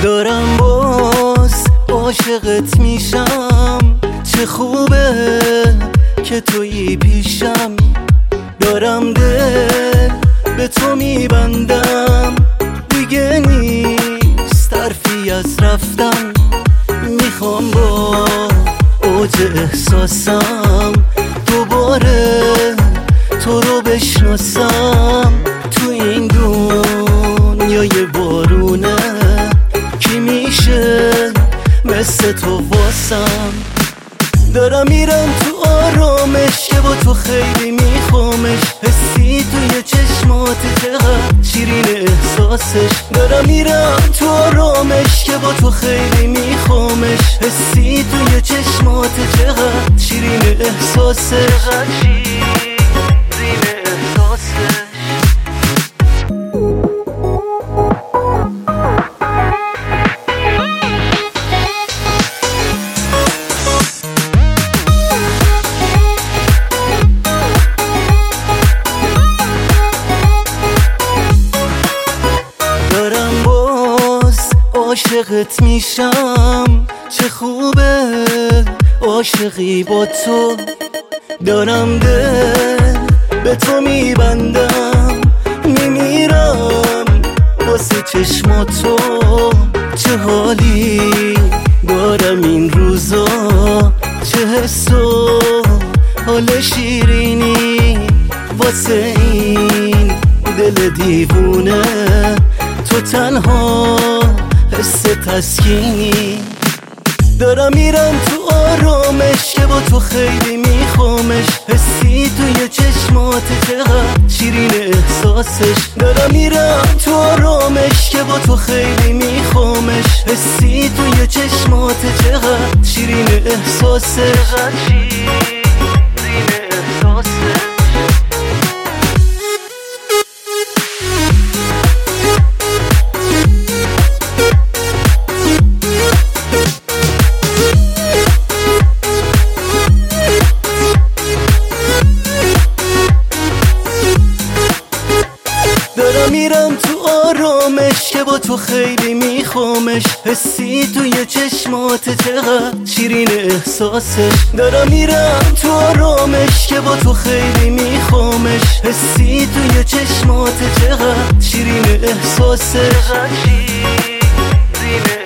دارم باز عاشقت میشم، چه خوبه که تویی پیشم. دارم دل به تو میبندم، دیگه نیست حرفی از رفتن. میخوام با اوج احساسم دوباره تو رو بشناسم. تو این دنیای بارونه کی میشه مثل تو واسم؟ دارم میرم تو آرامش که با تو خیلی میخوامش، حسی توی چشمات چقدر شیرین احساسش. دارم میرم تو آرامش که با تو خیلی میخوامش، حسی توی چشمات چقدر شیرین احساسش. عاشقت میشم، چه خوبه عاشقی با تو. دارم دل به تو میبندم، میمیرم واسه چشماتو. چه حالی دارم این روزا، چه حس و حال شیرینی واسه این دل دیوونه. تو تنها حس تسکینی. دارم میرم تو آرامش که با تو خیلی میخوامش، حسی توی چشمات چقدر شیرین احساسش. دارم میرم تو آرامش که با تو خیلی میخوامش، حسی توی چشمات چقدر شیرین احساسش. دارم میرم تو آرامش که با تو خیلی میخوامش، حسی توی چشمات چقدر شیرین احساسش. دارم میرم تو آرامش که با تو خیلی میخوامش، حسی توی چشمات چقدر شیرین احساسش.